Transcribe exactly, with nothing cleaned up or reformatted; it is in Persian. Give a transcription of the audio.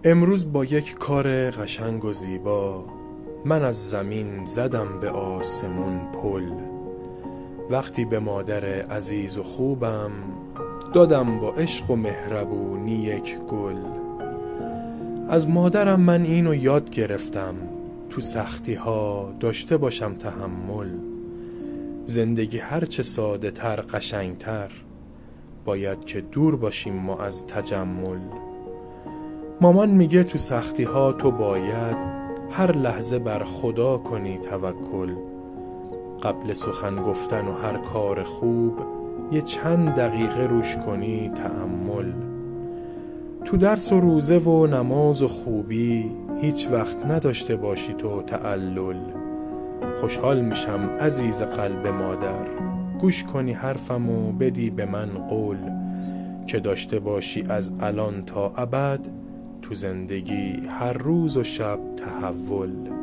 امروز با یک کار قشنگ و زیبا من از زمین زدم به آسمون پل. وقتی به مادر عزیز و خوبم دادم با عشق و مهربونی یک گل. از مادرم من اینو یاد گرفتم تو سختی ها داشته باشم تحمل. زندگی هرچه ساده تر قشنگ تر باید که دور باشیم ما از تجمل. مامان میگه تو سختی ها تو باید هر لحظه بر خدا کنی توکل. قبل سخن گفتن و هر کار خوب یه چند دقیقه روش کنی تأمل. تو درس و روزه و نماز و خوبی هیچ وقت نداشته باشی تو تعلل. خوشحال میشم عزیز قلب مادر گوش کنی حرفم و بدی به من قول که داشته باشی از الان تا ابد تو زندگی هر روز و شب تحول.